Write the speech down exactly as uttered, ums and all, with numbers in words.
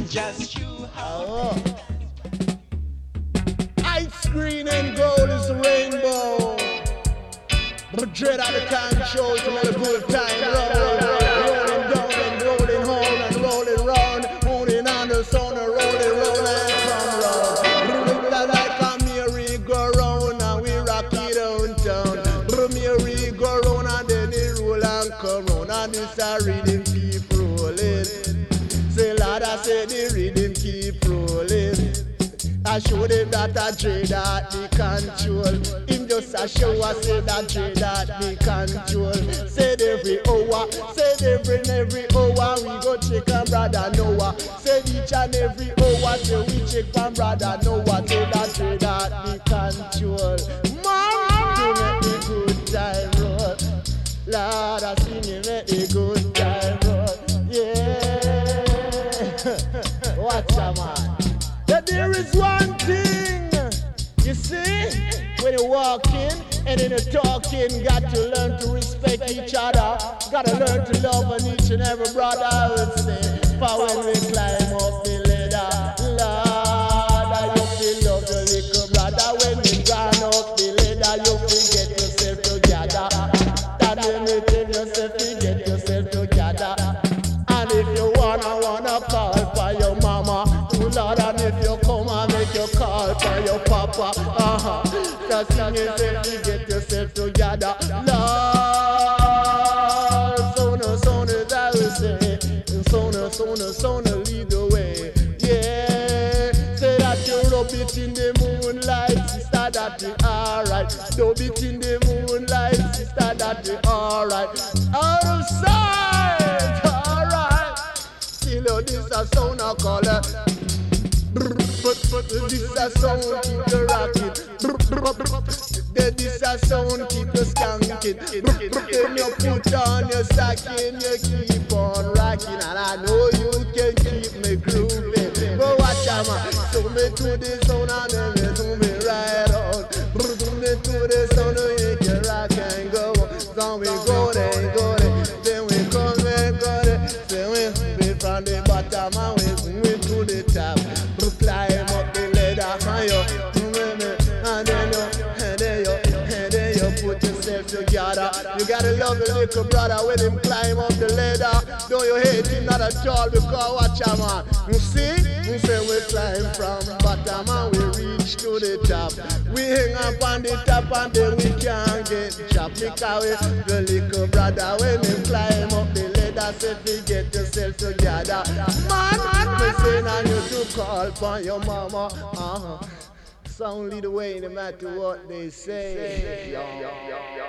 just you oh. Ice green and gold is the rainbow. But dread out the control to make a good time. Rolling down and rolling home and rolling round. Moving on the sun and rolling, rolling from round. Like a merry-go-round and we rock it downtown. Merry-go-round and then it roll and come round. And this a rhythm keep rolling. Say Lord, I say the rhythm keep rolling. I show them that I dread that the control. Him just a show us say that dread that the control. Said every hour, said every and every hour we go check and brother Noah. Said each and every hour say we check and brother Noah. Say that dread that the control. Man, to make the good time roll. Lord, I sing you make the good time roll. Yeah, watch a man. That there is one thing, you see, when you walk in and then you're talking, got to learn to respect each other, got to learn to love on each and every brother, I would say, for when we climb up the ladder, Lord, I you feel love your little brother, when you gone up the ladder, you forget yourself together, that when you tell yourself, you get yourself together, and if you wanna, wanna call for your mama, Lord, and if you come and make your call for your papa, uh-huh, just sing yourself to get yourself together. Lord, sooner, sooner, I will say, sooner, sooner, sooner, lead the way. Yeah, say that you rub it in the moonlight, sister, that you alright. Rub it in the moonlight, sister, that you alright. Out of sight, alright. Still, this a sound I call it. But, but this a sound keep you rocking. Then this a sound keep you skanking. Then you put on your stocking, you keep on rocking. And I know you can keep me grooving. But watch out, man. So me to the sound and then me to me right on. Do me to the sound and you can rock and go. So we go there, go there. Then we come and go there. Then we be from the bottom and we swing to the top. Climb up the ladder higher, and then you, and then you, and then you put yourself together. You gotta love your little brother when him climb up the ladder. Don't you hate him not at all because watch him man. You see, you say we climb from bottom and we reach to the top. We hang up on the top and then we can't get chopped. Because we, the little brother when him climb up the ladder, say get yourself together. Man, me saying I need to call for your mama. Uh-huh. It's only the way no matter what they say. Yo, yo, yo, yo.